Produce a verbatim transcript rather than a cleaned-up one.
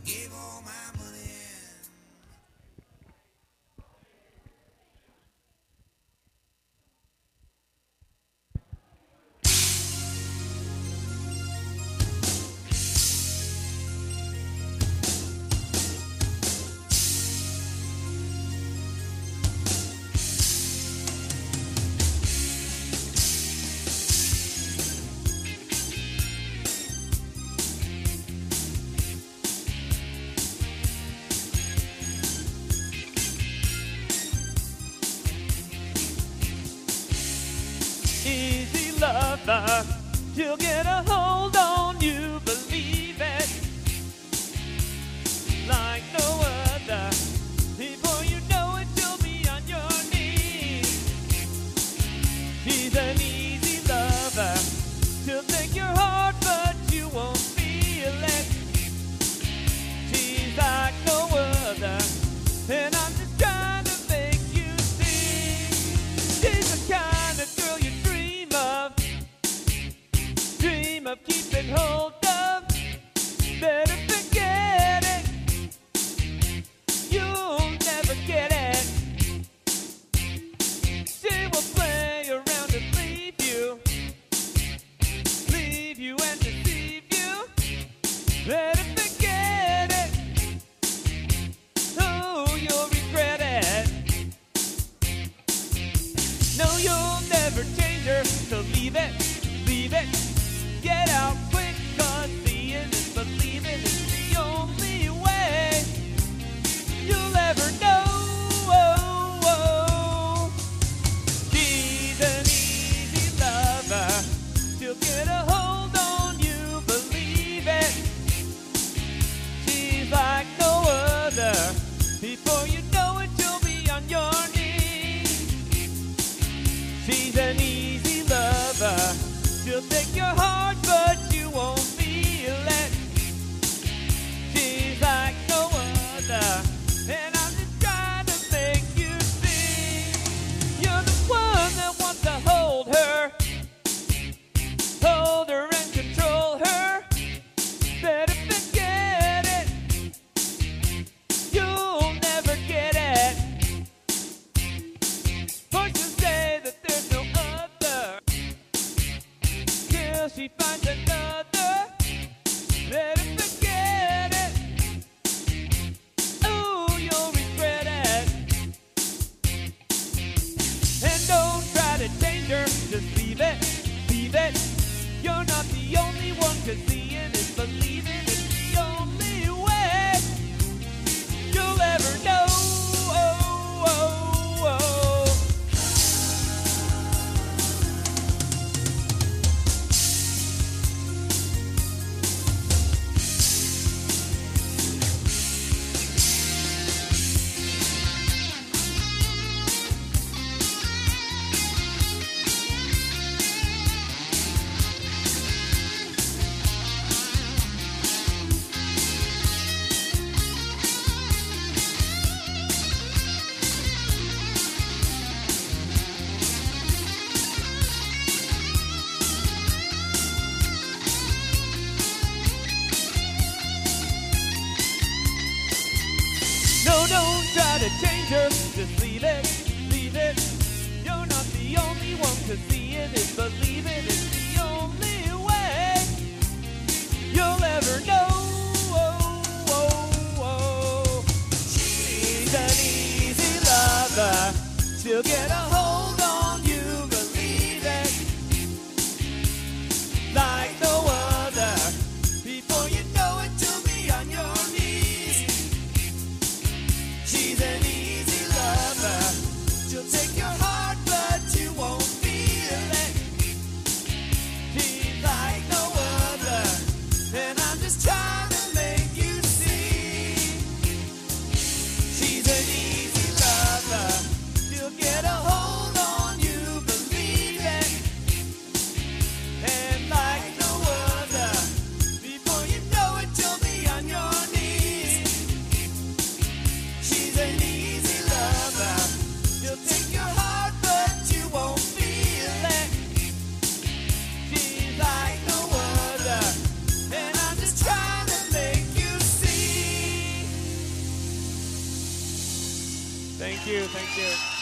gave all my money. Easy lover, she'll get a hold on you, believe it, like no other. Before you know it, you'll be on your knees. She's an easy lover, she'll take your heart, but you won't feel it. She's like no other, and I'm just trying to make you see. She's the kind of girl you dream of, dream of keeping hold of. Better forget it, you'll never get it. She will play around and leave you, leave you and deceive you. Better forget it, oh, you'll regret it. No, you'll never change her, so leave it, leave it. Get out quick, cause seeing is believing is the only way you'll ever know. Oh, oh. She's an easy lover, she'll get a hold on you, believe it. She's like no other, before you know it, you'll be on your knees. She's an easy lover, she'll take your heart, but you won't feel it. She's like no other, and I'm just trying to make you see. You're the one that wants to hold her, hold her and control her. Better forget it, you'll never get it. For she'll say that there's no other, till she finds another. Better forget it, oh, you'll regret it. And don't try to change her, just leave it, leave it. You're not the only one, cause seeing is believing is the only way you'll ever know. Oh, oh, oh. No, don't try to change her, just leave it, leave it. You're not the only one, cause seeing is believing is the only way you'll ever know. Oh, oh, oh. She's an easy lover, she'll get a hold on you, believe it, like no other. Before you know it, you'll be on your knees. She's an easy lover, she'll take your heart, but you won't feel it. She's like no other, and I'm just trying to make you see. She's an easy lover, she'll get a hold Thank you, thank you.